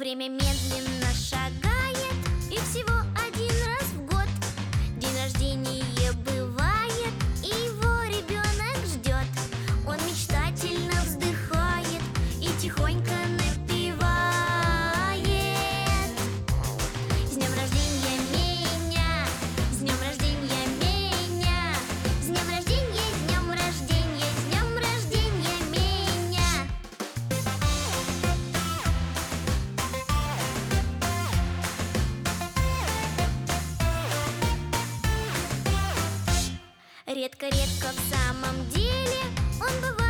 Время медленно шагает, и всего один раз в год день рождения бывает, и его ребенок ждет. Он мечтательно вздыхает и тихонько напевает: с днем рождения меня, с днем рождения меня, с днем рождения, с днем рождения, с днем рождения меня. Редко-редко в самом деле он бывает